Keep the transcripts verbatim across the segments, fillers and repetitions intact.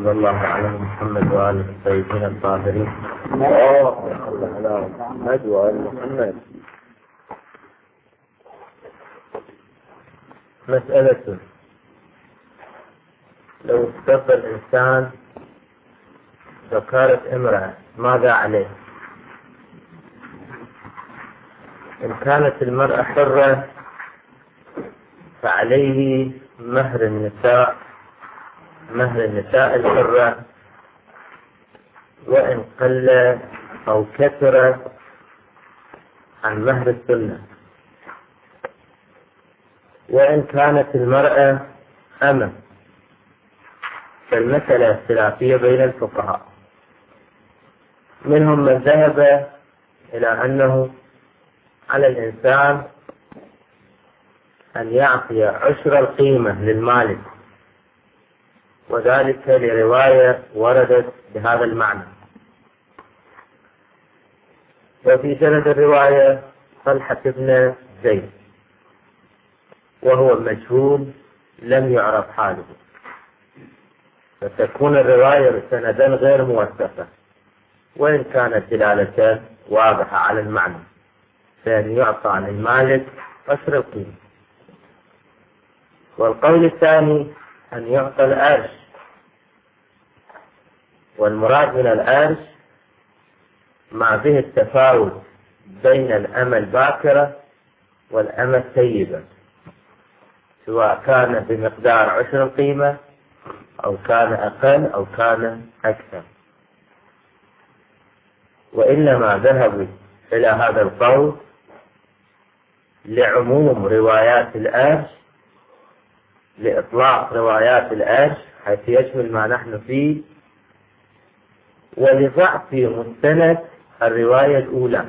صلى الله على محمد وآله الطيبين الطاهرين. على محمد وآل محمد. مسألة: لو استفى الإنسان ذكرت امرأة ماذا عليه؟ إن كانت المرأة حرة فعليه مهر النساء مهر النساء الحرة، وإن قل أو كثر عن مهر السنة. وإن كانت المرأة أمة فالمسألة اختلافية بين الفقهاء، منهم من ذهب إلى أنه على الإنسان أن يعطي عشر القيمة للمالك، وذلك لرواية وردت بهذا المعنى. وفي سند الرواية طلحة بن زيد وهو مجهول لم يعرف حاله، فتكون الرواية سندا غير موثقة، وإن كانت دلالة واضحة على المعنى، فإن يعطى عن المالك عشر القيمة. والقول الثاني أن يعطى الأرش، والمراد من الأرش ما به التفاوت بين الأمة الباكرة والأمة الثيبة، سواء كان بمقدار عشر القيمة أو كان أقل أو كان أكثر. وإنما ذهبوا إلى هذا القول لعموم روايات الأرش، لإطلاق روايات الأرش حيث يشمل ما نحن فيه، ولضعف مستند الرواية الأولى.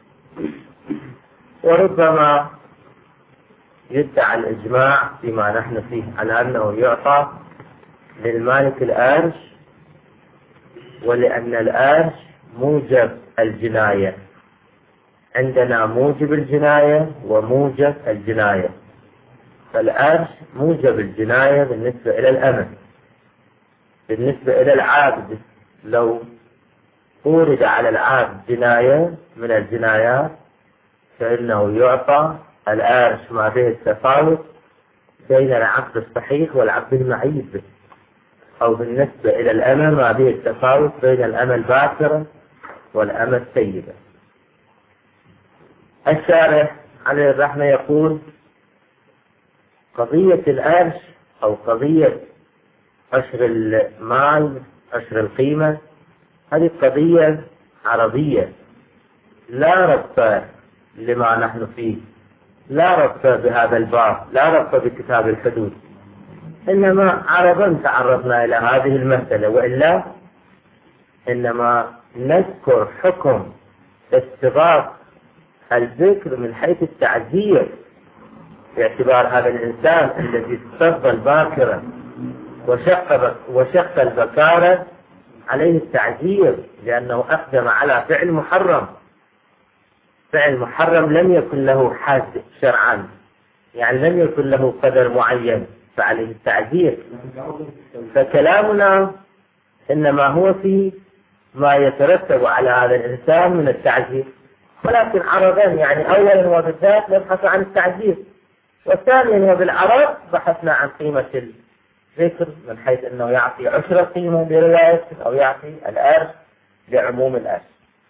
وربما يدعى الإجماع فيما نحن فيه على أنه يعطى للمالك الأرش، ولأن الأرش موجب الجناية، عندنا موجب الجناية وموجب الجناية، فالأرش موجب الجناية بالنسبة إلى الأمن. بالنسبة إلى العابد لو أورد على العابد جناية من الجنايات فإنه يعطى الأرش ما به التفاوت بين العبد الصحيح والعبد المعيب به، أو بالنسبة إلى الأمة ما به التفاوت بين الأمة الباكرة والأمة السيدة. الشارح عليه الرحمة يقول: قضية الأرش أو قضية عشر المال عشر القيمة هذه قضية عربية لا ربط لما نحن فيه، لا ربط بهذا الباب، لا ربط بكتاب الحدود، إنما عربا تعرضنا إلى هذه المسألة، وإلا إنما نذكر حكم استغاث الذكر من حيث التعزير، باعتبار هذا الإنسان الذي استفضل باكرا وشق وشق البكارة عليه التعزير لأنه أقدم على فعل محرم. فعل محرم لم يكن له حد شرعا، يعني لم يكن له قدر معين، فعليه التعزير. فكلامنا إنما هو في ما يترتب على هذا الإنسان من التعزير، ولكن عرضا يعني أولا وبالذات نبحث عن التعزير، وثانيا وبالعرض بحثنا عن قيمة الذكر من حيث أنه يعطي عشر قيمة برواية أو يعطي الأرش لعموم الأرش.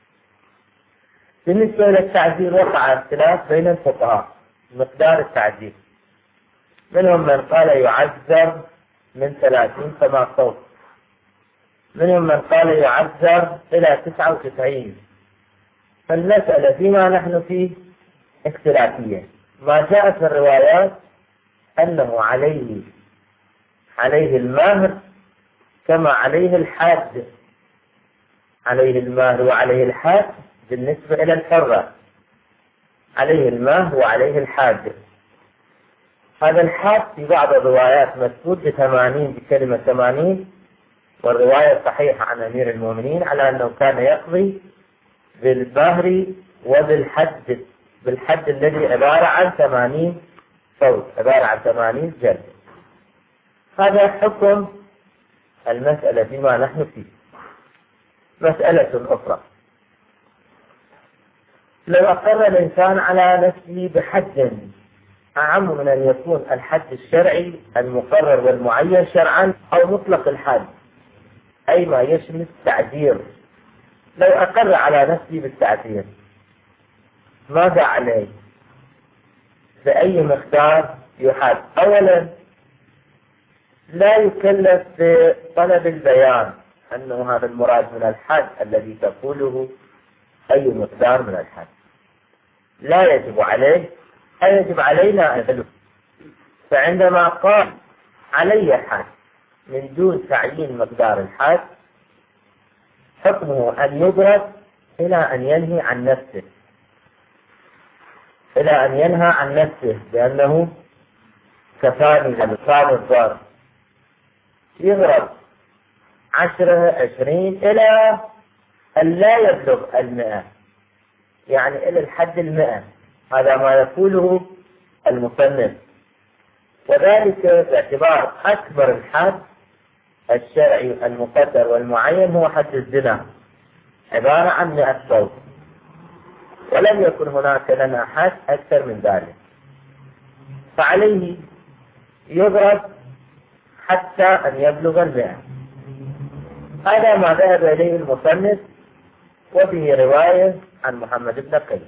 بالنسبة إلى التعزير وقع اختلاف بين الفقهاء مقدار التعزير، منهم من قال يعذر من ثلاثين فما فوق، منهم من قال يعذر إلى تسعة وتسعين. فالمسألة فيما نحن فيه اختلافية. ما جاء في الروايات أنه عليه عليه المهر كما عليه الحد، عليه المهر وعليه الحد. بالنسبة إلى الحرة عليه المهر وعليه الحد. هذا الحد في بعض الروايات مثبوت بثمانين بكلمة ثمانين، والرواية الصحيحة عن أمير المؤمنين على أنه كان يقضي بالمهر وبالحد، بالحد الذي عبارة عن ثمانين صوت، عبارة عن ثمانين جلد. هذا حكم المسألة فيما نحن فيه. مسألة أخرى: لو أقر الإنسان على نفسه بحد أعم من أن يكون الحد الشرعي المقرر والمعين شرعا أو مطلق الحد، أي ما يشمل التعذير. لو أقر على نفسه بالتعذير ماذا عليه؟ بأي مقدار يحد؟ أولا، لا يكلف بطلب البيان أنه هذا المراد من الحد الذي تقوله أي مقدار من الحد، لا يجب عليه، أي يجب علينا أن نبلغ. فعندما قال علي حد من دون تعيين مقدار الحد، حكمه أن يضرب إلى أن ينهي عن نفسه، إلى أن ينهى عن نفسه بأنه كفاني لسان الضرب، يضرب عشرة عشرين إلى أن لا يبلغ المئة، يعني إلى الحد المئة. هذا ما يقوله المصنف، وذلك باعتبار أكبر الحد الشرعي المقدر والمعين هو حد الزنا، عبارة عن مئة صوت، ولم يكن هناك لنا حد أكثر من ذلك، فعليه يضرب حتى أن يبلغ المئة. هذا ما ذهب إليه المصنف، وبه رواية عن محمد بن قيس.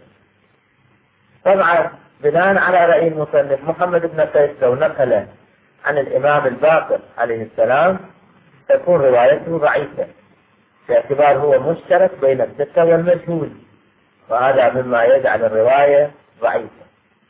طبعا بناء على رأي المصنف، محمد بن قيس لو نقل عن الإمام الباقر عليه السلام تكون روايته ضعيفة، باعتبار هو مشترك بين الثقة والمجهول، وهذا مما يجعل الرواية ضعيفة.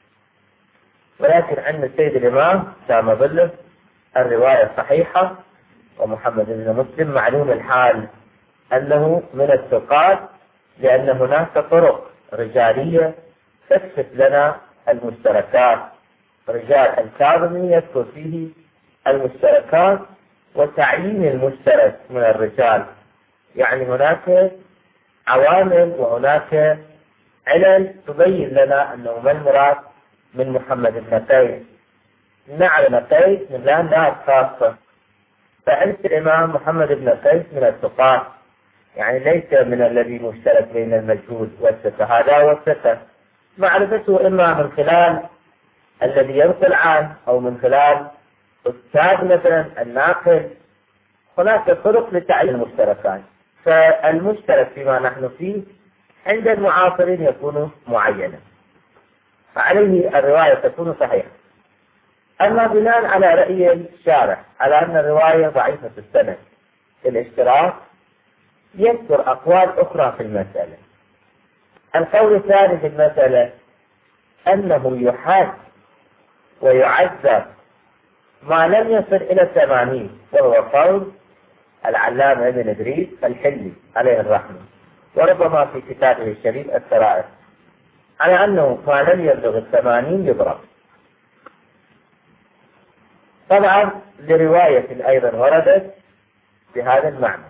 ولكن عند السيد الإمام دام ظله الرواية صحيحة، ومحمد بن مسلم معلوم الحال أنه من الثقات، لأن هناك طرق رجالية تكشف لنا المشتركات. رجال الكاظمي يذكر فيه المشتركات وتعيين المشترك من الرجال، يعني هناك عوامل وهناك علل تبين لنا أنه ما المراد من محمد بن قيس. نعلم قيس من لا ناس خاصة، فعند الإمام محمد بن قيس من الثقات، يعني ليس من الذي مشترك بين المجهول والثقة. هذا هو الثقة، معرفته إما من خلال الذي ينقل عنه أو من خلال أستاذ مثلا الناقل. هناك طرق لتعيين المشتركات، فالمشترك فيما نحن فيه عند المعاصرين يكون معينا، فعليه الرواية تكون صحيحة. أما بناء على رأي الشارح على أن الرواية ضعيفة السند في الاشتراك، يذكر أقوال أخرى في المسألة. القول الثاني في المسألة أنه يحاد ويعذب ما لم يصل إلى الثمانين، وهو قول العلامة ابن إدريس الحلي عليه الرحمة، وربما في كتابه الشريف السرائر، على أنه ما لم يبلغ الثمانين يضرب. طبعا لرواية أيضا وردت بهذا المعنى.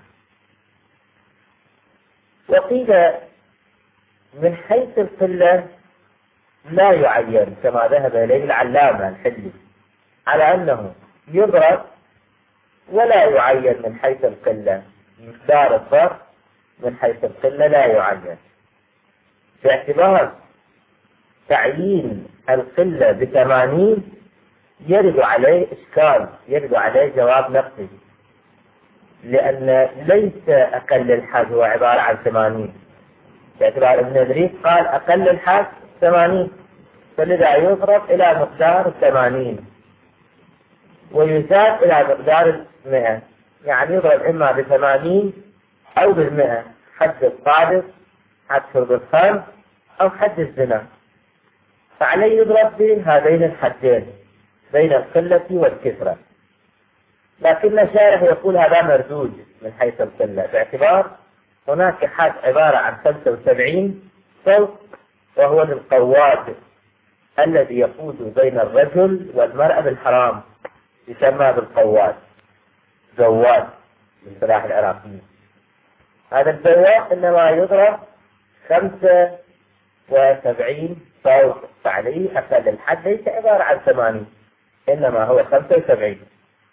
وقيل من حيث القلة لا يعين كما ذهب إليه العلامة الحلي، على أنه يضرب ولا يعين من حيث القلة، مقدار الضرب من حيث القلة لا يعين، باعتبار تعيين القلة بثمانين يرد عليه إشكال، يرد عليه جواب نقصي، لأن ليس أقل الحد هو عبارة عن ثمانين، باعتبار ابن إدريس قال أقل الحد ثمانين، فلذا يضرب إلى مقدار ثمانين ويزاد إلى مقدار المئة، يعني يضرب إما بثمانين أو بالمئة، حد القاذف، حد شرب الخمر، أو حد الزنا، فعليه يضرب بهذين الحدين بين القلة والكثرة. لكن الشارح يقول هذا مردود من حيث القلة، باعتبار هناك حد عبارة عن خمسة وسبعين صوت، وهو للقواد الذي يقود بين الرجل والمرأة بالحرام، يسمى بالقواد، زواد بالصلاح العراقي. هذا الزواد إنما يضرب خمسة وسبعين صوت، فعليه أقل الحد ليس عبارة عن ثمانين، إنما هو خمسة وسبعين.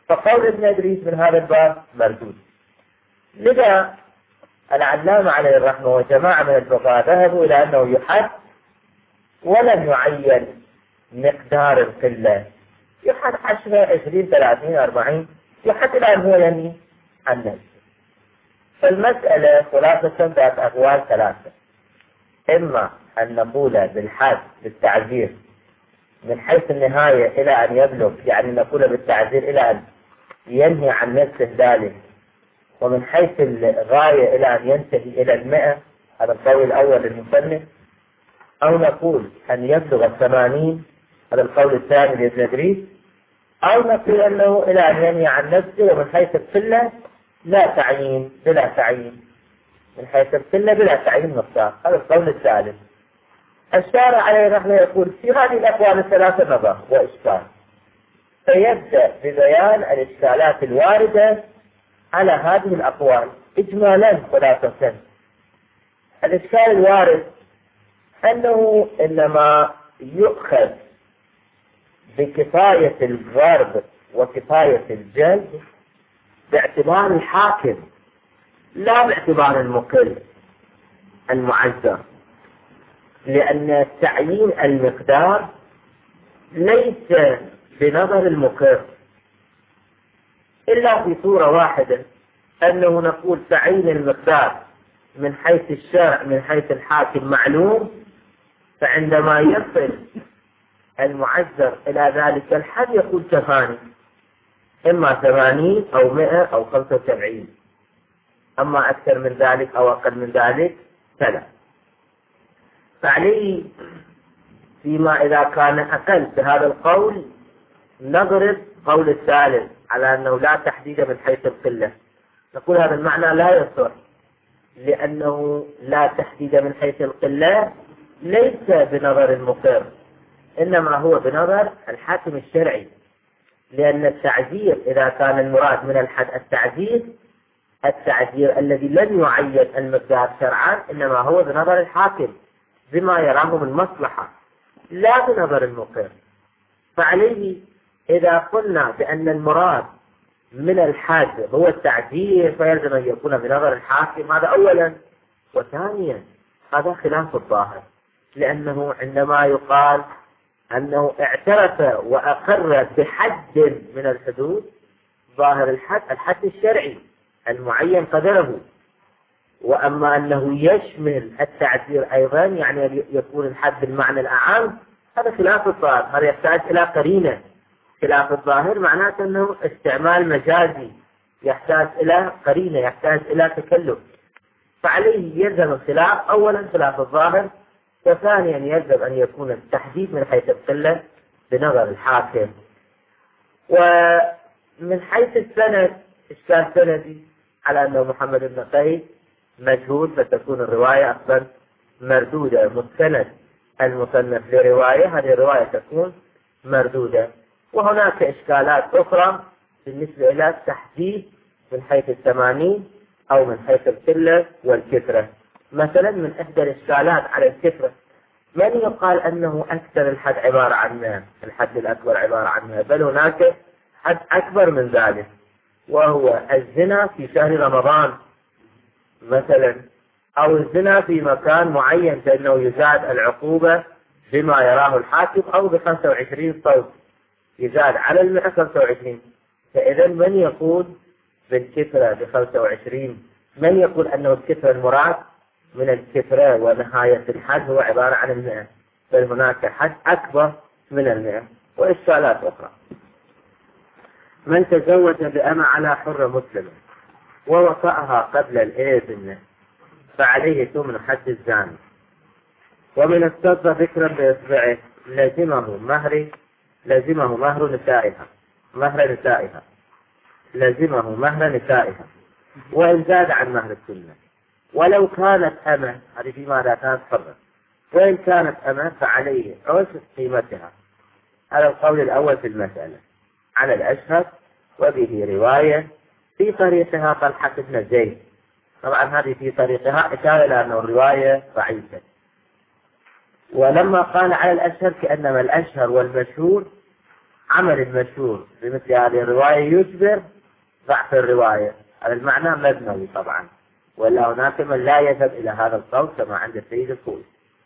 فقول ابن إدريس من هذا الباب مردود. لذا العلامة عليه الرحمة وجماعة من الفقهاء ذهبوا إلى أنه يحد ولم يعين مقدار القلة، يحد عشرة عشرين ثلاثين أربعين، يحد إلى أن هو ينهي عن نفسه. فالمسألة خلاصة ذات أقوال ثلاثة: إما أن نقول بالحد بالتعزير من حيث النهاية إلى أن يبلغ، يعني نقول بالتعزير إلى أن ينهي عن نفسه ذلك، ومن حيث الغاية إلى أن ينتهي إلى المئة، هذا القول الأول للمصنف. أو نقول أن يبلغ الثمانين، هذا القول الثاني لابن إدريس. أو نقول أنه إلى أن ينهي عن نفسه، ومن حيث القلة لا تعيين، بلا تعيين، من حيث القلة بلا تعيين مقدار، هذا القول الثالث. الشارع عليه الرحمة يقول في هذه الأقوال الثلاثة نظر وإشكال، فيبدأ ببيان الإشكالات الواردة على هذه الأقوال إجمالا خلاصة. الإشكال الوارد أنه إنما يؤخذ بكفاية الضرب وكفاية الجلد باعتبار الحاكم، لا باعتبار المقل المعذر، لأن تعيين المقدار ليس بنظر المقر إلا في صورة واحدة، أنه نقول تعيين المقدار من حيث الشرع من حيث الحاكم معلوم، فعندما يصل المعذر إلى ذلك الحد يقول كفاني، إما ثمانين أو مئة أو خمسة وسبعين، أما أكثر من ذلك أو أقل من ذلك فلا. فعليه فيما إذا كان أقل بهذا القول نضرب قول الثالث على أنه لا تحديد من حيث القلة، نقول هذا المعنى لا يصح، لأنه لا تحديد من حيث القلة ليس بنظر المقر، إنما هو بنظر الحاكم الشرعي، لأن التعزير إذا كان المراد من الحد التعزير التعزير الذي لن يعين المقدار شرعا، إنما هو بنظر الحاكم بما يراه من مصلحة لا بنظر المقر. فعليه إذا قلنا بأن المراد من الحد هو التعزير فيلزم أن يكون بنظر الحاكم، هذا أولا. وثانيا هذا خلاف الظاهر، لأنه عندما يقال أنه اعترف وأقر بحد من الحدود، ظاهر الحد الحد الشرعي المعين قدره، وأما أنه يشمل التعزير أيضا يعني يكون الحد بالمعنى الأعم، هذا خلاف الظاهر، هذا يحتاج إلى قرينة. خلاف الظاهر معناته أنه استعمال مجازي يحتاج إلى قرينة، يحتاج إلى تكلف. فعليه يلزم الخلاف، أولا خلاف الظاهر، وثانيا يجب أن يكون التحديد من حيث القلة بنظر الحاكم. ومن حيث السند إشكال سندي على أنه محمد بن قيس مجهول، فتكون الرواية أصلا مردودة، مستند المصنف لرواية، هذه الرواية تكون مردودة. وهناك إشكالات أخرى بالنسبة إلى التحديد من حيث الثمانين أو من حيث القلة والكثرة. مثلا من إحدى الإشكالات على الكثرة، من يقال أنه أكثر الحد عبارة عن مئة، الحد الأكبر عبارة عن مئة، بل هناك حد أكبر من ذلك، وهو الزنا في شهر رمضان مثلا، أو الزنا في مكان معين فإنه يزاد العقوبة بما يراه الحاكم، أو بخمسة وعشرين صوت يزاد على المئة خمسة وعشرين. فإذا من يقول بالكثرة بخمسة وعشرين؟ من يقول أنه الكثرة المراد من الكثرة ونهاية الحد هو عبارة عن المئة؟ بل هناك حد أكبر من المئة. وإشكالات أخرى: من تزوج بأمة على حرة مسلمة ووطأها قبل الإذن فعليه ثمن حد الزاني، ومن استضى ذكرا بإصبعه لزمه مهر لزمه مهر نسائها مهر نسائها لزمه مهر نسائها وإن زاد عن مهر السنة، ولو كانت أمة، هذه فيما لا كانت حرة، وإن كانت أمة فعليه عشر قيمتها. هذا القول الأول في المسألة على الأشهر، وبه رواية في طريقها طلحة بن زيد. طبعا هذه في طريقها إشارة إلى أن الرواية ضعيفة. ولما قال على الأشهر كأنما الأشهر والمشهور عمل المشهور بمثل هذه الرواية يجبر ضعف الرواية. هذا المعنى مبنوي طبعا، ولا هناك من لا يذهب إلى هذا القول كما عند السيد الخوي.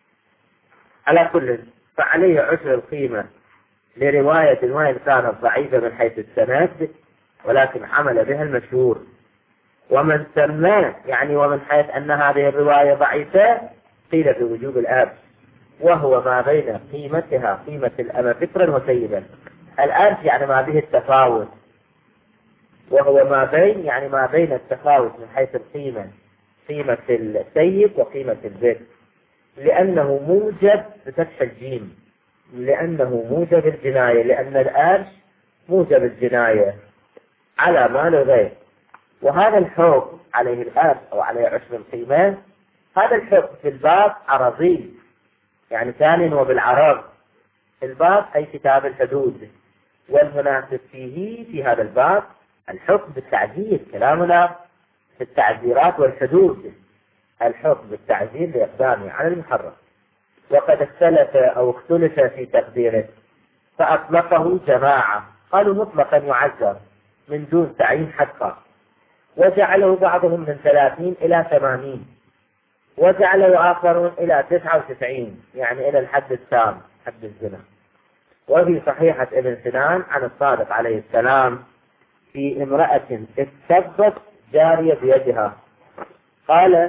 على كل فعليه عشر القيمة لرواية وإن كانت ضعيفة من حيث السند، ولكن عمل بها المشهور. ومن سماه يعني ومن حيث أن هذه الرواية ضعيفة قيل بوجوب الأرش، وهو ما بين قيمتها قيمة الأمة فكرا وسيدا. الأرش يعني ما به التفاوت، وهو ما بين يعني ما بين التفاوت من حيث القيمة، قيمة السيد وقيمة البكر، لأنه موجب بفتح الجيم، لأنه موجب الجناية، لأن الأرش موجب الجناية على مال الغير. وهذا الحكم عليه الأرش أو عليه عشر القيمة، هذا الحكم في الباب عرضي، يعني ثاني وبالعرض. الباب أي كتاب الحدود، والمناسب فيه في هذا الباب الحكم بالتعزير. كلامنا في التعزيرات والحدود، الحكم بالتعزير لإقدامه على المحرم. وقد اختلف أو اختلف في تقديره، فأطلقه جماعة قالوا مطلقا يعزر من دون تعيين حقا، وجعله بعضهم من ثلاثين إلى ثمانين، وجعله آخرون إلى تسعة وتسعين، يعني إلى الحد التام حد الزنا. وفي صحيحة ابن سنان عن الصادق عليه السلام في امرأة استبت جارية بيدها، قال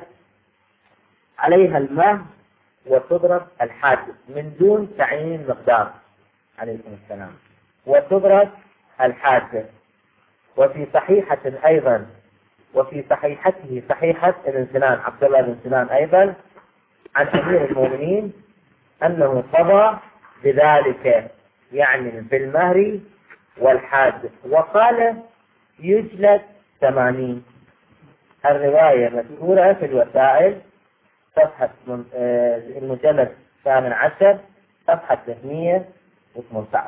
عليها المهر وتضرب الحد من دون تعيين مقدار عليكم السلام، وتضرب الحد. وفي صحيحة أيضا وفي صحيحته صحيحة ابن سنان عبد الله بن سنان أيضا عن أمير المؤمنين أنه قضى بذلك، يعني بالمهر والحاد، وقال يجلد ثمانين. الرواية مذكورة في الوسائل صفحة المجلد الثامن عشر صفحة ثلاثمئة وثمانية عشر.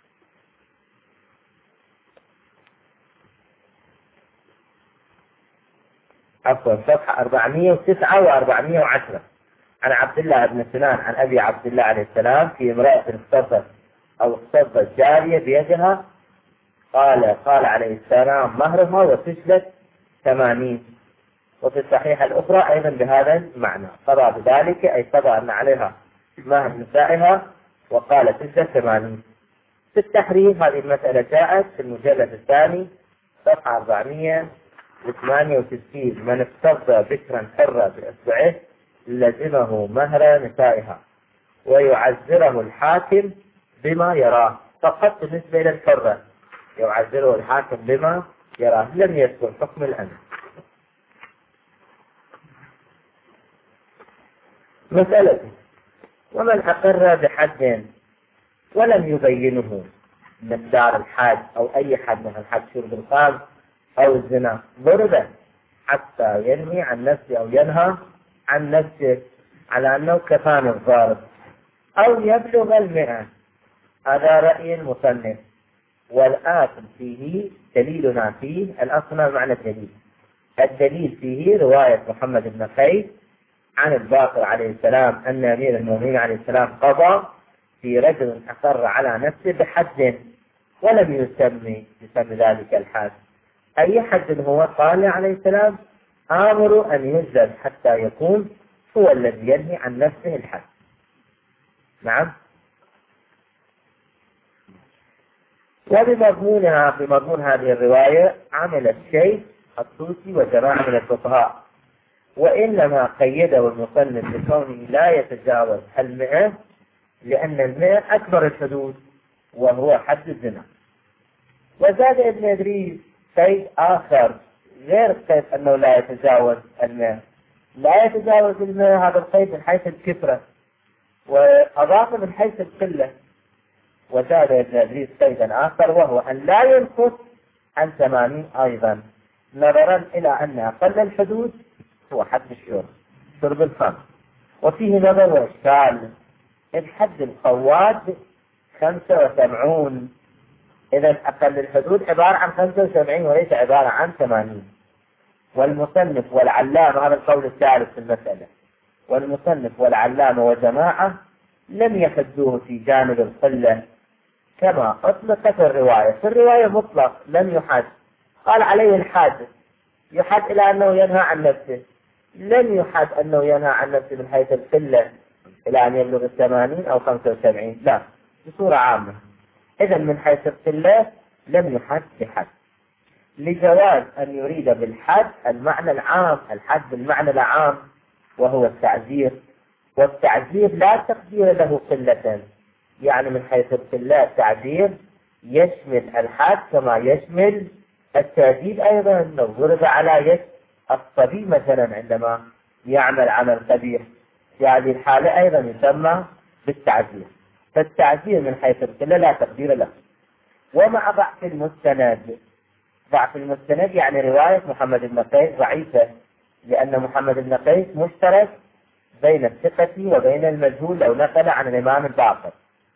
عفوا صفحة أربعمئة وتسعة وأربعمئة وعشرة عن عبد الله بن سنان عن أبي عبد الله عليه السلام في امرأة اختطت أو اختطت جارية بيدها، قال قال عليه السلام مهرها وتجلد ثمانين. وفي الصحيحة الأخرى أيضا بهذا المعنى، قضى بذلك أي قضى أن عليها مهر نسائها وقال تجلد ثمانين. في التحريم هذه المسألة جاءت في المجلد الثاني صفحة أربعمئة وثمانية وستين، من افترض بكرا حرة بإصبعه لزمه مهر نسائها ويعزره الحاكم بما يراه. فقط بالنسبة إلى الحرة يعزره الحاكم بما يراه، لم يذكر حكم الأمر. مسألة ومن أقر بحد ولم يبينه مقدار الحد أو أي حد من الحد شرب الخمر أو الزنا ضربا حتى ينهي عن نفسه أو ينهى عن نفسه على أنه كفان الضارب أو يبلغ المئة. هذا رأي المصنف، والآخر فيه دليلنا فيه الأصل معنى الدليل. الدليل فيه رواية محمد بن قيس عن الباقر عليه السلام أن أمير المؤمنين عليه السلام قضى في رجل أقر على نفسه بحد ولم يسمي يسمي ذلك الحد. أي حد هو؟ قال عليه السلام آمر أن يجلد حتى يكون هو الذي ينهي عن نفسه الحد. نعم. وبمضمونها بمضمون هذه الرواية عمل الشيخ الطوسي وجماعة من الفقهاء، وإنما قيده المصنف بكونه لا يتجاوز المئة، لأن المئة أكبر الحدود وهو حد الزنا. وزاد ابن إدريس قيد آخر غير قيد أنه لا يتجاوز المئة، لا يتجاوز المئة هذا القيد من حيث الكثرة، وأضاف من حيث القلة. وزاد ابن إدريس قيدا آخر وهو أن لا ينقص عن ثمانين أيضا، نظرا إلى أن أقل الحدود هو حد الشرب شرب الخمر. وفيه نظر وإشكال، الحد القواد خمسة وسبعون، إذا أقل الحدود عبارة عن خمسة وسبعين وليس عبارة عن ثمانين. والمصنف والعلامة هذا القول الثالث في المسألة، والمصنف والعلامة وجماعة لم يحدوه في جانب القلة، كما أطلق في الرواية. في الرواية مطلق لم يحد، قال عليه الحد، يحد إلى أنه ينهى عن نفسه، لم يحد أنه ينهى عن نفسه من حيث القلة إلى أن يبلغ الثمانين أو خمسة وسبعين، لا، بصورة عامة. إذا من حيث القلة لم يحد بحد، لجواز أن يريد بالحد المعنى العام، الحد بالمعنى العام وهو التعزير، والتعزير لا تقدير له قلة، يعني من حيث القلة التعزير يشمل الحد كما يشمل التأديب أيضا. لو ضرب على يد الصبي مثلا عندما يعمل عمل قبيح، في هذه الحالة أيضا يسمى بالتعزير. فالتعزير من حيث القلة لا تقدير له. ومع ضعف المستند، ضعف المستند يعني رواية محمد بن قيس ضعيفة، لأن محمد بن قيس مشترك بين الثقة وبين المجهول لو نقل عن الإمام الباقر.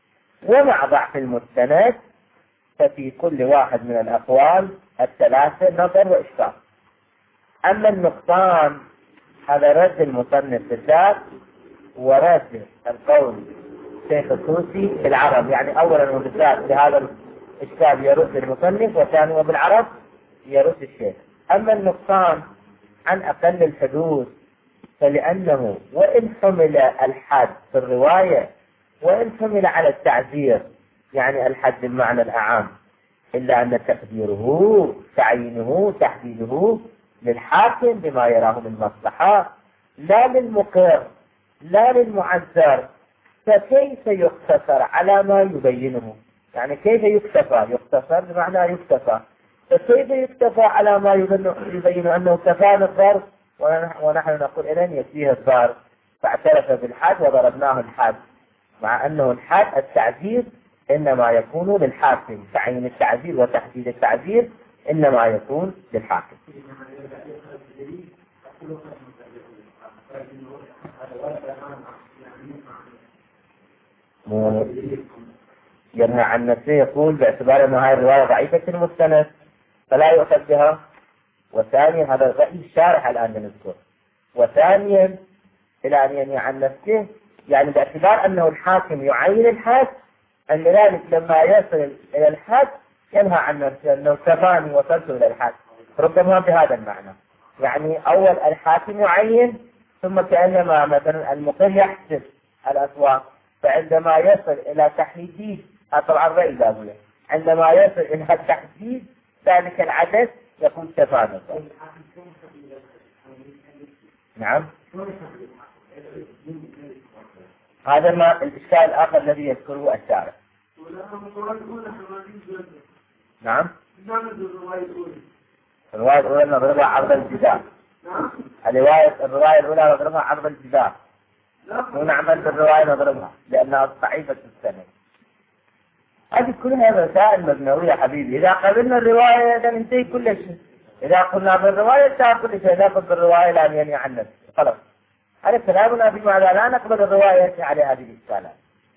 ومع ضعف المستند ففي كل واحد من الأقوال الثلاثة نظر وإشكال. أما النقصان هذا رد المصنف بالذات ورد القول شيخ الطوسي بالعرب، يعني أولا وبالذات بهذا الإشكال يرد المصنف، وثانيا وبالعرب يرد الشيخ. أما النقصان عن أقل الحدود فلأنه وإن حمل الحد في الرواية وإن حمل على التعزير يعني الحد بالمعنى الأعام، إلا أن تقديره تعيينه تحديده للحاكم بما يراه من مصلحة لا للمقر لا للمعذر. فكيف يقتصر على ما يبينه؟ يعني كيف يكتفى؟ يقتصر بمعنى يكتفى، فكيف يكتفى على ما يبين أنه كفى بالضرب ونحن نقول إذن يكفيه الضرب، فاعترف بالحد وضربناه الحد، مع أنه الحد التعزير إنما يكون للحاكم، تعيين التعزير وتحديد التعزير إنما يكون للحاكم. ينهى عن نفسه يقول باعتبار أن هذه الرواية ضعيفة المستند فلا يؤخذ بها. وثانيا هذا الرأي الشارح الآن بنذكر. وثانيا إلى أن ينهى عن نفسه يعني باعتبار أنه الحاكم يعين الحد، أن ذلك لما يصل إلى الحد ينهى عن نفسه أنه كفاني وصلت إلى الحد، ربما بهذا المعنى. يعني أول الحاكم يعين ثم كأنما مثلا المقر يحسب الأصوات، فعندما يصل إلى تحديد، طبعا الرأي بابله، عندما يصل إلى التحديد ذلك العدد يكون كفانا. نعم، هذا ما الإشكال الآخر الذي يذكره الشارع. نعم، الرواية الأولى نضربها عرض الجدار، الرواية الرواية الأولى نضربها عرض الجدار، ونعمل بالرواية نضربها لأنها ضعيفة السند. هذه كلها مسائل مبنوية حبيبي. إذا قبلنا الرواية إذا ننتهي كل شيء، إذا قلنا بالرواية انتهى كل شيء، نأخذ بالرواية لا ينهي عن نفسه خلاص. هذا كلامنا بماذا لا نقبل الرواية على هذه الإشكالات.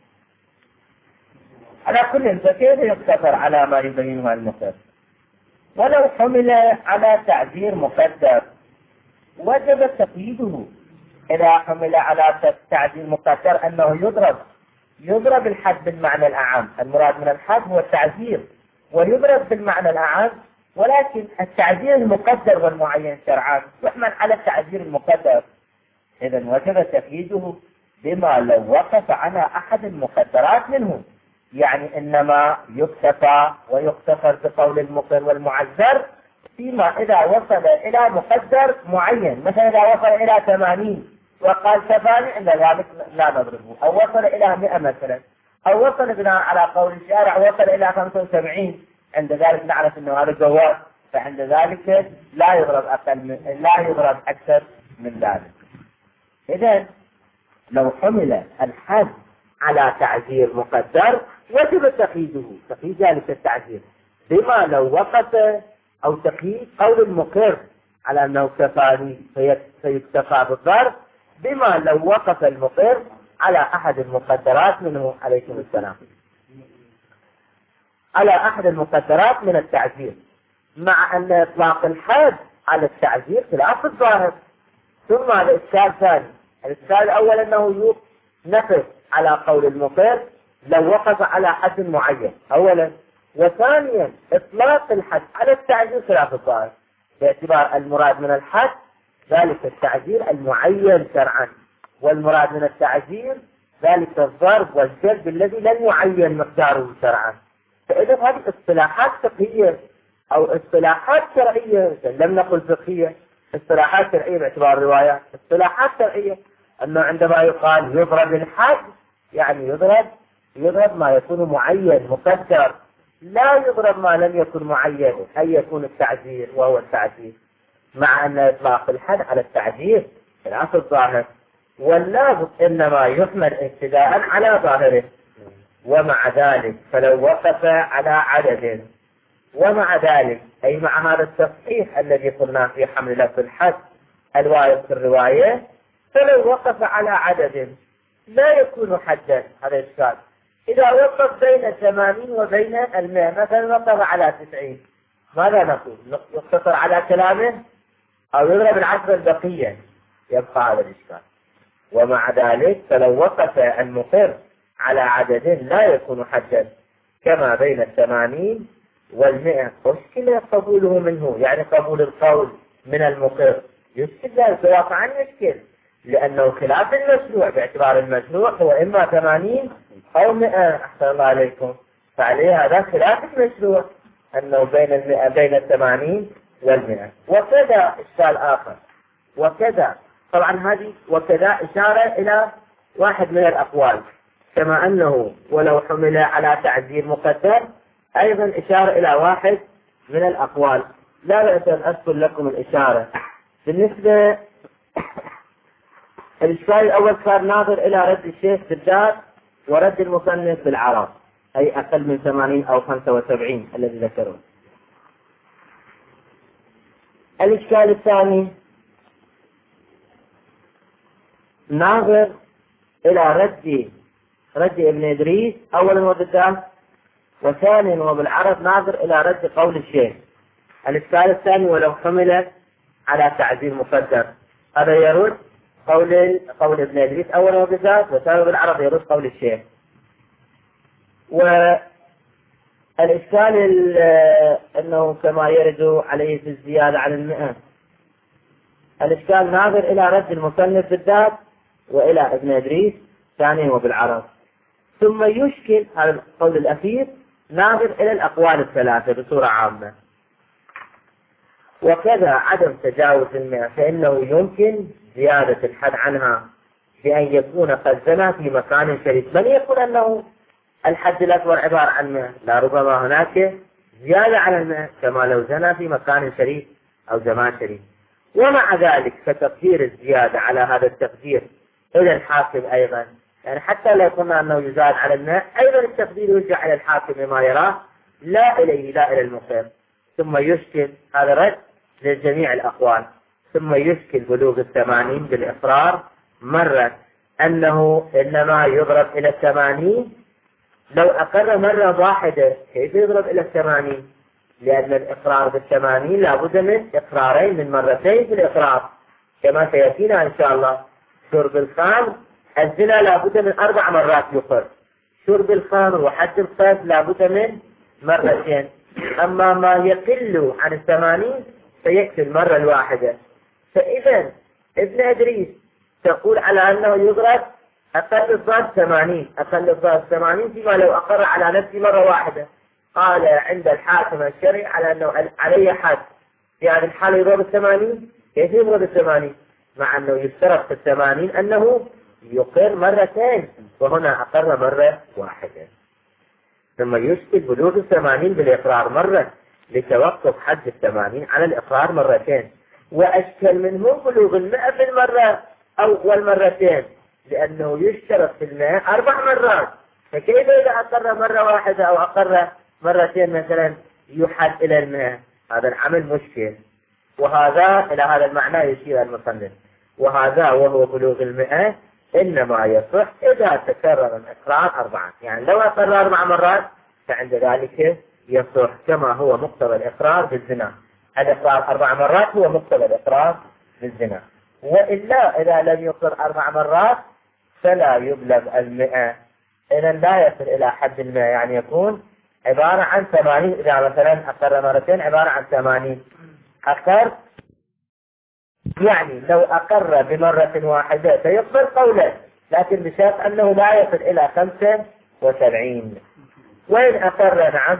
على كل فكيف يقتصر على ما يبينه المقر؟ ولو حمل على تعذير مقدر وجب تقييده. إذا حمل على تعذير مقدر أنه يضرب يضرب الحد بالمعنى الأعام، المراد من الحد هو التعذير، ويضرب بالمعنى الأعام، ولكن التعذير المقدر والمعين شرعا يحمل على التعذير المقدر. إذا وجب تقييده بما لو وقف على أحد المقدرات منه، يعني إنما يكتفى ويقتصر بقول المقر والمعذر فيما إذا وصل إلى مقدر معين، مثلا إذا وصل إلى ثمانين وقال كفاني عند ذلك لا نضربه، أو وصل إلى مئة مثلا، أو وصل بناء على قول الشارع وصل إلى خمسة وسبعين، عند ذلك نعرف أنه هذا جواب، فعند ذلك لا يضرب أقل من لا يضرب أكثر من ذلك. إذن لو حمل الحد على تعذير مقدر وجب تقييده، تقييد ذلك التعذير بما لو وقف، أو تقييد قول المقر على أنه كفاني فيكتفى بالضرب بما لو وقف المقر على أحد المقدرات منه عليكم السلام، على أحد المقدرات من التعذير، مع أن إطلاق الحد على التعذير خلاف الظاهر. ثم هذا إشكال ثاني. الإشكال الأول أنه نقف على قول المقر لو وقف على حد معين أولا، وثانيا إطلاق الحد على التعزير خلاف الظاهر، باعتبار المراد من الحد ذلك التعزير المعين شرعا، والمراد من التعزير ذلك الضرب والجلد الذي لم يعين مقداره شرعا. فإذا هذه اصطلاحات فقهية أو اصطلاحات شرعية، لم نقل فقهية، اصطلاحات شرعية باعتبار الروايات، اصطلاحات شرعية، أنه عندما يقال يضرب الحد يعني يضرب يضرب ما يكون معين مقدر، لا يضرب ما لم يكن معين أي يكون التعزير وهو التعزير، مع أن إطلاق الحد على التعزير خلاف الظاهر، واللفظ إنما يحمل ابتداء على ظاهره. ومع ذلك فلو وقف على عدد، ومع ذلك أي مع هذا التصحيح الذي قلنا في حمل لفظ الحد الوارد في الرواية، فلو وقف على عدد لا يكون حدا. هذا إشكال. إذا وقف بين ثمانين وبين المئة، مثلا وقف على تسعين، ماذا نقول؟ يقتصر على كلامه أو يضرب العشر البقية؟ يبقى هذا الإشكال. ومع ذلك فلو وقف المقر على عدد لا يكون حدا، كما بين الثمانين والمئة، واشكل قبوله منه، يعني قبول القول من المقر يشكل ذلك واقعا يشكل، لأنه خلاف المشروع، باعتبار المشروع هو إما ثمانين أو مئة. أحسن الله عليكم. فعليه هذا خلاف المشروع، أنه بين المئة بين الثمانين والمئة. وكذا إشكال آخر، وكذا طبعا هذه وكذا إشارة إلى واحد من الأقوال، كما أنه ولو حمل على تعزير مقدر أيضا إشارة إلى واحد من الأقوال. لا بأس أن أذكر لكم الإشارة. بالنسبة الإشكال الأول كان ناظر إلى رد الشيخ بالذات ورد المصنف بالعرب، أي أقل من ثمانين أو خمسة وسبعين الذي ذكره. الإشكال الثاني ناظر إلى رد رد ابن إدريس أولا وبالذات، وثانيا وبالعرب ناظر إلى رد قول الشيخ. الإشكال الثاني ولو حمل على تعزير مقدر، هذا يرد قول قول ابن إدريس أولا وبالذات، وثانيا بالعرب يرد قول الشيخ. والإشكال أنه كما يرد عليه في الزيادة على المئة، الإشكال ناظر إلى رد المصنف بالذات وإلى ابن إدريس ثانيا وبالعرب. ثم يشكل هذا القول الأخير ناظر إلى الأقوال الثلاثة بصورة عامة. وكذا عدم تجاوز المئة، فإنه يمكن زيادة الحد عنها بأن يكون قد زنى في مكان شريف. من يقول أنه الحد الأكبر عبارة عن مئة؟ لا، ربما هناك زيادة على المئة، كما لو زنى في مكان شريف أو زمان شريف. ومع ذلك فتقدير الزيادة على هذا التقدير إلى الحاكم أيضا، يعني حتى لو قلنا أنه يزاد على المئة أيضا التقدير يرجع إلى الحاكم بما يراه، لا إليه، لا إلى المقر. ثم يشكل هذا رد لجميع الأقوال. ثم يشكل بلوغ الثمانين بالإقرار مرة، أنه إنما يضرب إلى الثمانين لو أقر مرة واحدة. كيف يضرب إلى الثمانين؟ لأن الإقرار بالثمانين لابد من إقرارين، من مرتين في الإقرار، كما سيأتينا إن شاء الله. شرب الخمر الزنا لابد من أربع مرات يقر، شرب الخمر وحد القذف لابد من مرتين. أما ما يقل عن الثمانين فيكفي المرة الواحدة. فإذا ابن إدريس تقول على أنه يضرب أقل الضرب ثمانين، أقل الضرب ثمانين، فيما لو أقر على نفسه مرة واحدة. قال عند الحاكم الشرعي على أنه عليه حد، يعني الحال يضرب الثمانين. كيف يضرب الثمانين؟ مع أنه يشترط في الثمانين أنه يقر مرتين، وهنا أقر مرة واحدة. ثم يشكل بلوغ الثمانين بالإقرار مرة لتوقف حد الثمانين على الإقرار مرتين. وأشكل منه بلوغ المئة بالمرة أو والمرتين، لأنه يشترط في المئة أربع مرات. فكيف إذا أقر مرة واحدة أو أقر مرتين مثلا يحد إلى المئة؟ هذا العمل مشكل. وهذا إلى هذا المعنى يشير المصنف. وهذا وهو بلوغ المئة إنما يصح إذا تكرر الإقرار أربعا، يعني لو أقر أربع مرات فعند ذلك يصح، كما هو مقتضى الإقرار بالزنا. الإقرار أربع مرات هو مقتضى الإقرار بالزنا. وإلا إذا لم يقر أربع مرات فلا يبلغ المئة، إذا لا يصل إلى حد المئة، يعني يكون عبارة عن ثمانين. إذا مثلا أقر مرتين عبارة عن ثمانين. أقر يعني لو أقر بمرة واحدة سيقبل قولا، لكن بشرط أنه لا يصل إلى خمسة وسبعين. وين أقر؟ نعم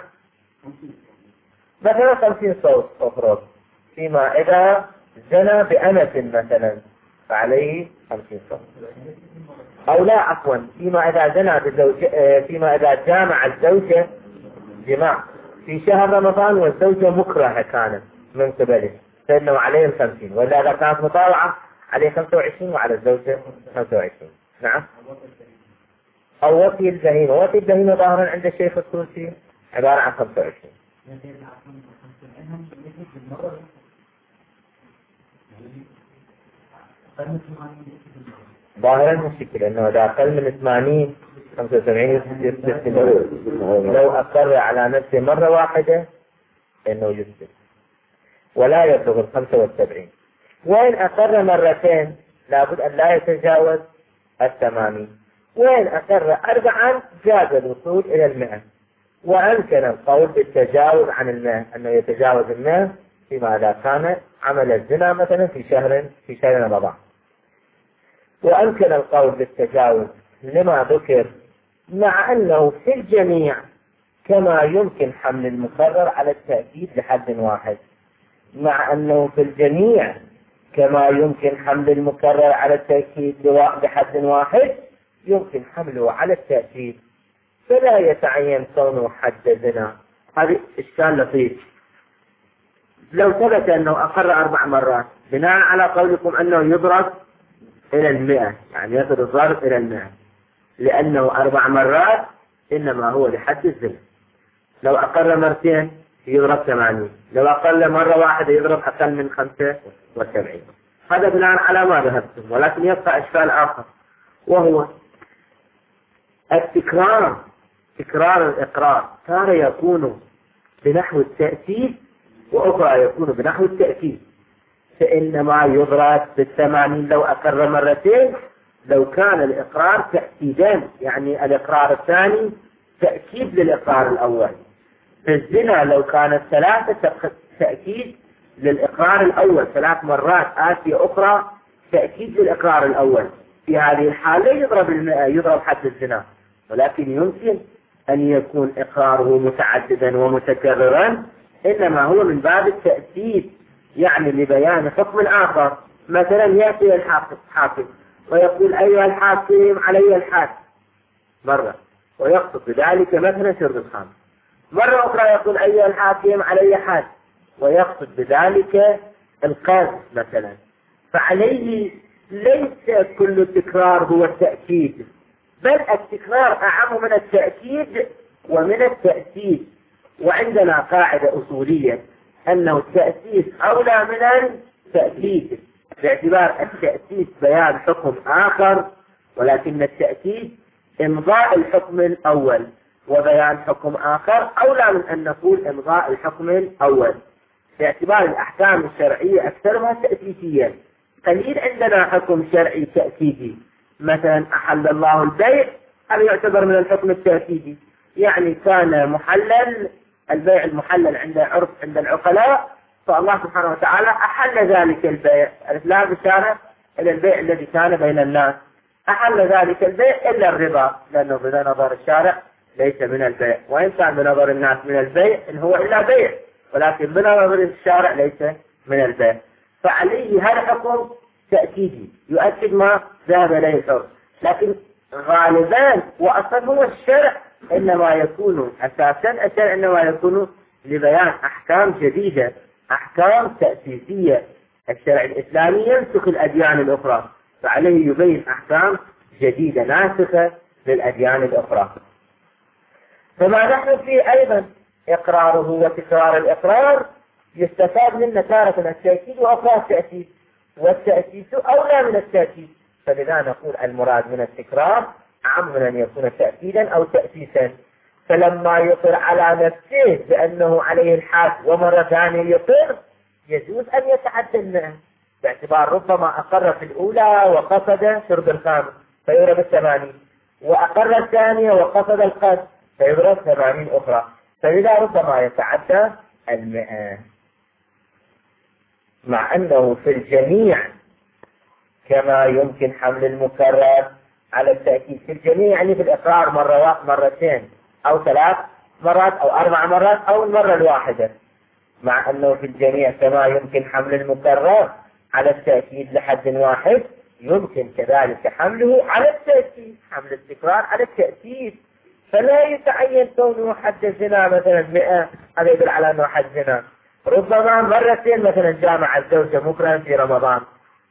مثلا خمسين صوت أفرض، فيما إذا زنى بأمة مثلا فعليه خمسين صوت. أو لا عفوا، فيما إذا زنى بزوجة، فيما إذا جامع الزوجة جماع في شهر رمضان والزوجة مكرهة كانت من قبله فإنه عليه الخمسين، وإذا إذا كانت مطاوعة عليه خمسة وعشرين وعلى الزوجة خمسة وعشرين. نعم. أو وفي البهيمة، وفي البهيمة ظاهرا عند الشيخ الطوسي عبارة عن خمسة وعشرين. ظاهرا مشكلة أنه إذا أقل من ثمانين خمسة وسبعين يثبت. لو أقر على نفسه مرة واحدة إنه يثبت ولا يبلغ الخمسة والسبعين. وين أقر مرتين لابد أن لا يتجاوز الثمانين. وين أقر أربعا جاز الوصول إلى المئة، وأمكن القول بالتجاوز عن المئة، أنه يتجاوز المئة فيما إذا كان عمل الزنا مثلا في شهر في شهر رمضان. وأمكن القول بالتجاوز لما ذكر، مع أنه في الجميع كما يمكن حمل المقرر على التأكيد لحد واحد. مع أنه في الجميع كما يمكن حمل المقرر على التأكيد لحد واحد يمكن حمله على التأكيد، فلا يتعين كونه حد زنا. هذا إشكال لطيف. لو ثبت أنه أقر أربع مرات بناء على قولكم أنه يضرب إلى المئة، يعني يصل الضرب إلى المئة، لأنه أربع مرات إنما هو لحد الزنا. لو أقر مرتين يضرب ثمانين، لو أقل مرة واحدة يضرب أقل من خمسة وسبعين. هذا بناء على ما ذهبتم. ولكن يبقى إشكال آخر، وهو التكرار. تكرار الإقرار تارة يكون بنحو التأكيد وأخرى يكون بنحو التأكيد. فإنما يضرب بالثمانين لو أقر مرتين لو كان الإقرار تأكيدا، يعني الإقرار الثاني تأكيد للإقرار الأول. في الزنا لو كانت ثلاثة تأكيد للإقرار الأول، ثلاث مرات آتية أخرى تأكيد للإقرار الأول. في هذه الحالة يضرب المئة، يضرب حد الزنا. ولكن يمكن أن يكون إقراره متعددا ومتكررا، إنما هو من باب التأكيد، يعني لبيان حكم آخر. مثلا يأتي الحاكم حاكم ويقول أيها الحاكم علي الحد مرة، ويقصد بذلك مثلا شرب الخمر. مرة أخرى يقول أيها الحاكم علي حد، ويقصد بذلك القذف مثلا. فعليه ليس كل التكرار هو التأكيد، بل التكرار أعم من التأكيد ومن التأسيس. وعندنا قاعدة أصولية أنه التأسيس أولى من التأكيد، باعتبار التأسيس بيان حكم آخر، ولكن التأكيد إمضاء الحكم الأول، وبيان حكم آخر أولى من أن نقول إمضاء الحكم الأول، باعتبار الأحكام الشرعية أكثرها تأسيسية. قليل عندنا حكم شرعي تأكيدي. مثلا أحل الله البيع، هذا يعتبر من الحكم التأكيدي، يعني كان محلل البيع المحلل عند عرف عند العقلاء، فالله سبحانه وتعالى أحل ذلك البيع. لا بشارة إلى البيع الذي كان بين الناس، أحل ذلك البيع إلا الربا، لأنه بنظر الشارع ليس من البيع، وإن كان بنظر الناس من البيع إن هو إلا بيع، ولكن بنظر الشارع ليس من البيع. فعليه هذا حكم تأكيدي يؤكد ما ذهب إليه الحر. لكن غالبا وأصلا هو الشرع إنما يكون أساسا الشرع إنما يكون لبيان أحكام جديدة، أحكام تأسيسية. الشرع الإسلامي ينسخ الأديان الأخرى، فعليه يبين أحكام جديدة ناسخة للأديان الأخرى. فما نحن فيه أيضا إقراره وتكرار الإقرار يستفاد منه تارة التأكيد وأخرى التأسيس، والتأسيس أولى من التأكيد. فلذا نقول المراد من التكرار أعم من أن يكون تأكيدا أو تأسيسا. فلما يقر على نفسه بأنه عليه الحد ومرة ثانية يقر، يجوز أن يتعدى المئة، باعتبار ربما أقر في الأولى وقصد شرب الخمر فيرى بالثمانين، وأقر الثانية وقصد القصد فيضرب ثمانين أخرى، فإذا ربما يتعدى المئة، مع أنه في الجميع كما يمكن حمل المكرر على التأكيد. في الجميع يعني في الإقرار مرة مرتين أو ثلاث مرات أو أربع مرات أو المرة الواحدة، مع أنه في الجميع كما يمكن حمل المكرر على التأكيد لحد واحد، يمكن كذلك حمله على التأكيد، حمل التكرار على التأكيد. فلا يتعين كونه حد الزنا مثلا مئة، هذا يدل على أنه حد زنا. ربما مرتين مثلا جامع الزوجة مكرها في رمضان،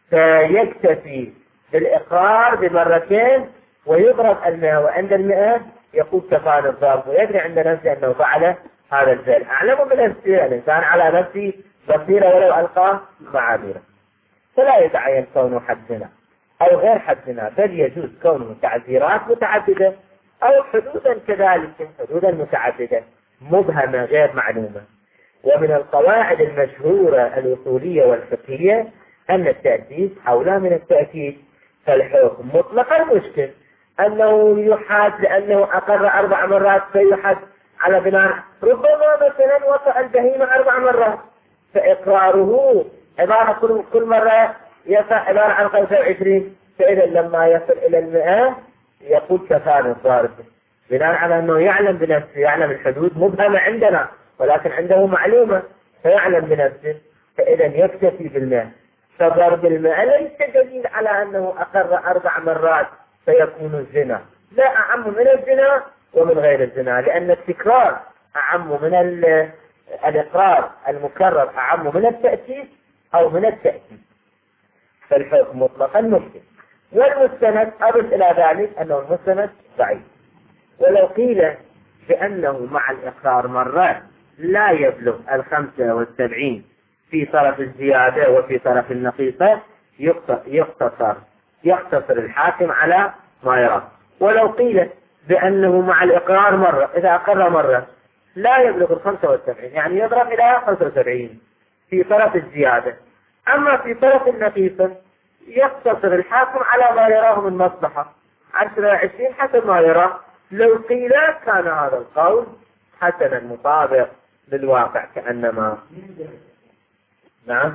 فيكتفي بالإقرار بمرتين ويضرب المئة، وعند المئة يقول كفان الضرب، ويدري عند نفسه أنه فعل هذا الفعل. أعلم من نفسه الإنسان على نفسه بصيرة ولو ألقى معاذيره. فلا يتعين كونه حد زنا أو غير حد زنا، بل يجوز كونه تعزيرات متعددة أو حدودا كذلك، حدودا متعددة مبهمة غير معلومة. ومن القواعد المشهورة الأصولية والفقهية أن التأكيد أولى من التأكيد، فالحكم مطلقا مشكل أنه يحاد لأنه أقر أربع مرات فيحد على بناء ربما مثلا وطأ البهيمة أربع مرات، فإقراره عبارة كل, كل مرة يقع عبارة عن خمسة وعشرين، فإذا لما يصل إلى المئة يقول كفان الضارب، بناء على أنه يعلم بنفسه، يعلم الحدود مبهمة عندنا ولكن عنده معلومة فيعلم بنفسه، فإذا يكتفي بالمئة. فضرب المئة ليس دليل على أنه أقر أربع مرات فيكون الزنا، لا، أعم من الزنا ومن غير الزنا، لأن التكرار أعم من الإقرار المكرر، أعم من التأكيد أو من التأكيد، فالحكم مطلقا ممكن. والمستند أضف إلى ذلك أنه المستند ضعيف. ولو قيل بأنه مع الإقرار مرات لا يبلغ الخمسة والسبعين في طرف الزيادة وفي طرف النقيصة، يقتصر يقتصر الحاكم على ما يرى. ولو قيل بأنه مع الإقرار مرة، إذا أقر مرة لا يبلغ الخمسة والسبعين، يعني يضرب إلى خمسة وسبعين في طرف الزيادة، أما في طرف النقيصة يقتصر الحاكم على ما يراه من مصلحة، عشرة عشرين حسب ما يراه. لو قيل كان هذا القول حسنا مطابق للواقع كأنما نعم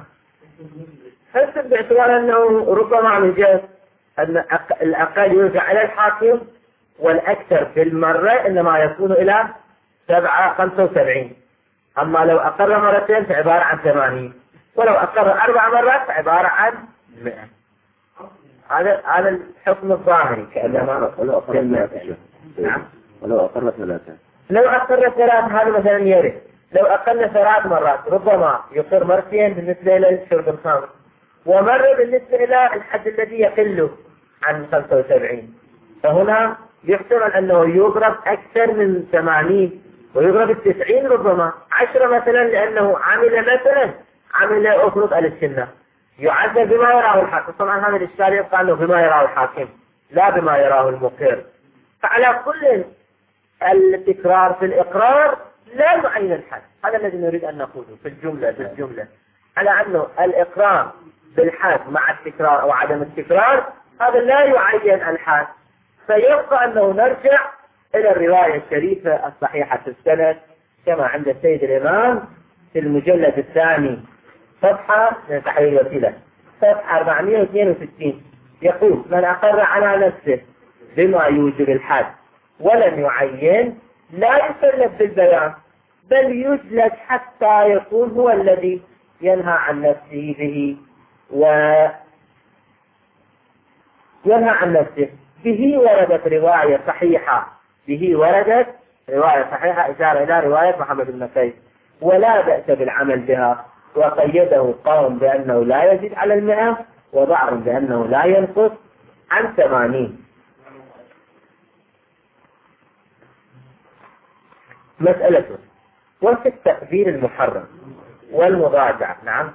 حسب، باعتبار أنه ربما من جهة أن الأقل يرجع على الحاكم والأكثر في المرة إنما يكون إلى سبعة خمسة وسبعين، أما لو أقر مرتين فعبارة عن ثمانين، ولو أقر أربع مرات فعبارة عن مئة. هذا هذا الحكم الظاهري كأنما ولو أقر نعم ولو أقر ثلاثة لو أقر ثلاث هذا مثلا يرث. لو أقل ثلاث مرات ربما يقر مرتين بالنسبة إلى الشرب الخامس، ومرة بالنسبة إلى الحد الذي يقل عن خمسة وسبعين، فهنا يحتمل أنه يضرب أكثر من ثمانين ويضرب التسعين، ربما عشرة مثلا، لأنه عمل مثلا عمل أفرض على السنة يعذب بما يراه الحاكم. طبعا هذا الإشكال يبقى أنه بما يراه الحاكم لا بما يراه المقر. فعلى كل التكرار في الإقرار لا يعين الحد، هذا الذي نريد أن نقوله في الجملة في الجملة على أنه الإقرار بالحد مع التكرار أو عدم التكرار هذا لا يعين الحد. فيبقى أنه نرجع إلى الرواية الشريفة الصحيحة في السند كما عند السيد الإمام في المجلد الثاني صفحة من تحرير الوسيلة صفحة أربعمائة واثنين وستين، يقول: من أقر على نفسه بما يوجب الحد ولم يعين لا يسلب بالبيان، بل يجلد حتى يكون هو الذي ينهى عن نفسه به وينهى عن نفسه به. وردت رواية صحيحة به وردت رواية صحيحة إشارة إلى رواية محمد بن كيس، ولا بأس بالعمل بها. وقيده قوم بأنه لا يزيد على المئة وبعض بأنه لا ينقص عن ثمانين. مسألة وفي التقدير المحرم والمضاجعة. نعم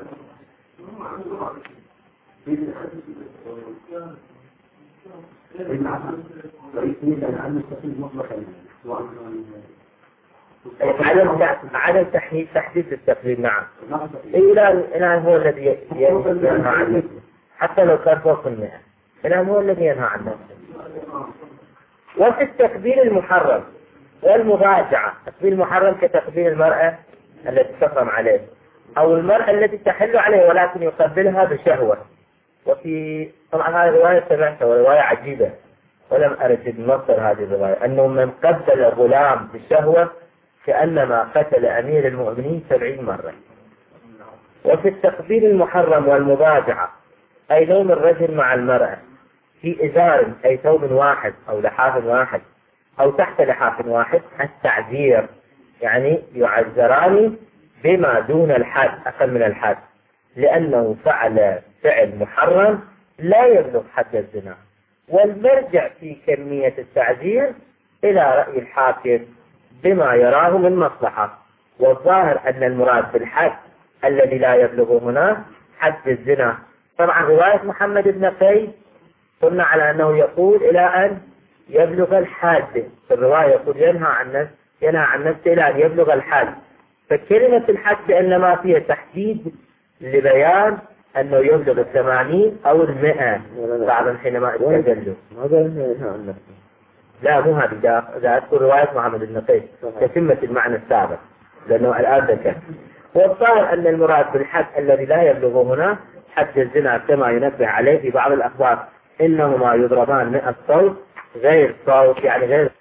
عدم تحديد تحديد التقدير. نعم إلى الآن هو الذي ينهى عن نفسه حتى لو كان فوق المئة، الآن هو الذي ينهى عن نفسه. وفي التقبيل المحرم والمضاجعة، التقبيل المحرم كتقبيل المرأة التي تحرم عليه أو المرأة التي تحل عليه ولكن يقبلها بشهوة. وفي طبعا هذه الرواية سمعتها ورواية عجيبة ولم أرد مصدر هذه الرواية، أنه من قبل غلام بشهوة كأنما قتل أمير المؤمنين سبعين مرة. وفي التقبيل المحرم والمضاجعة أي نوم الرجل مع المرأة في إزار أي ثوب واحد أو لحاف واحد أو تحت لحاف واحد التعذير، يعني يعذران بما دون الحد أقل من الحد، لأنه فعل فعل محرم لا يبلغ حد الزنا. والمرجع في كمية التعذير إلى رأي الحاكم بما يراه من مصلحة، والظاهر أن المراد بالحد الذي لا يبلغ هنا حد الزنا. طبعا رواية محمد بن قيس قلنا على أنه يقول إلى أن يبلغ الحد، في الرواية يقول ينهى عن نفسه ينهى عن نفسه إلى أن يبلغ الحد، فكلمة الحد إنما فيها تحديد لبيان أنه يبلغ الثمانين أو المئة بعضا حينما استدلوا. هذا ينهى عن نفسه. لا مو هذه، إذا أذكر رواية محمد بن قيس تتمة المعنى السابق لأنه الآن ذكر. والظاهر أن المراد بالحد الذي لا يبلغ هنا حد الزنا كما ينبه عليه في بعض الأخبار إنهما يضربان مئة صوت غير صوت، يعني غير.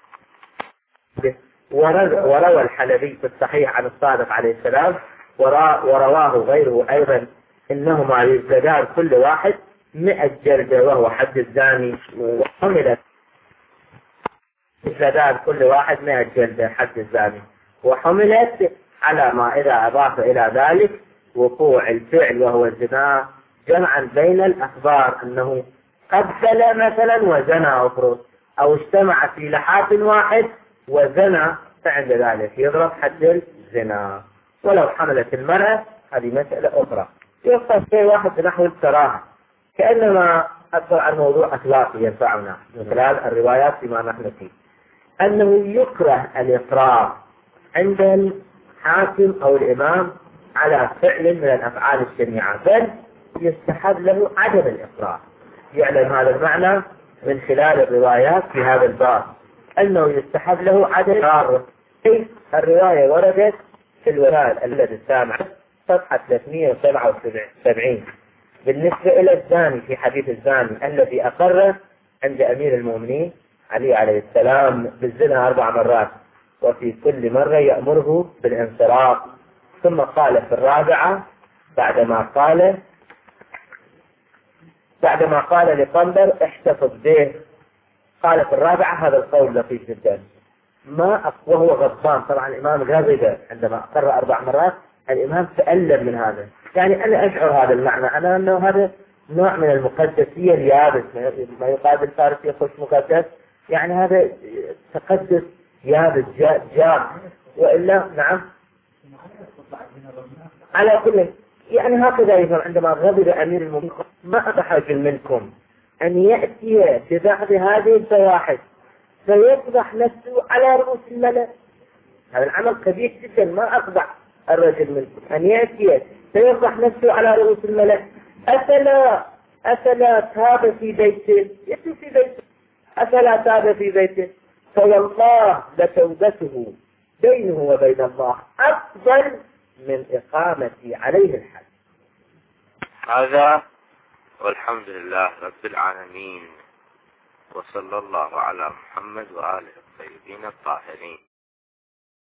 وروى الحلبي في الصحيح عن الصادق عليه السلام ورواه غيره أيضا إنهما يجلدان كل واحد مئة جلدة وهو حد الزاني، وحملت يجلدان كل واحد مئة جلدة حد الزاني، وحملت على ما إذا أضاف إلى ذلك وقوع الفعل وهو الزنا جمعا بين الأخبار أنه قبل مثلا وزنى أفرد أو اجتمع في لحاف واحد وزنى، فعند ذلك يضرب حد الزنا. ولو حملت المرأة هذه مسألة أخرى. يقصد شيء واحد بنحو الكراهة كأنما أكثر عن موضوع أخلاقي ينفعنا من خلال الروايات فيما نحن فيه، أنه يكره الإقرار عند الحاكم أو الإمام على فعل من الأفعال الشنيعة، بل يستحب له عدم الإقرار. يعلم هذا المعنى من خلال الروايات في هذا الباب أنه يستحب له عدم الإقرار. الرواية وردت في الوسائل التي السامعة صفحة ثلاثمئة وسبعة وسبعين بالنسبة إلى الزاني في حديث الزاني الذي أقر عند أمير المؤمنين علي عليه السلام بالزنا أربع مرات وفي كل مرة يأمره بالانصراف، ثم قال في الرابعة بعدما قال بعدما قال لقنبر احتفظ به، قال في الرابعة هذا القول لطيف جدا ما وهو غضبان. طبعا الإمام غضب عندما أقر أربع مرات، الإمام تألم من هذا، يعني أنا أشعر هذا المعنى أنا أنه هذا نوع من المقدسية اليابس، ما يقال بالفارس يخش مقدس، يعني هذا تقدس يابس جام، وإلا نعم على كل يعني هكذا يفهم. عندما غضب أمير المؤمنين ما أحد منكم أن يأتي ببعض هذه الفواحش فيفضح نفسه على رؤوس الملأ، هذا العمل قبيح جدا، ما أخضع الرجل منكم أن يأتي فيفضح نفسه على رؤوس الملأ. أفلا أفلا تاب في بيته، يأتي في بيته أفلا تاب في بيته، فوالله لتوبته بينه وبين الله أفضل من إقامة عليه الحد. هذا والحمد لله رب العالمين، وصلى الله على محمد وآله الطيبين الطاهرين.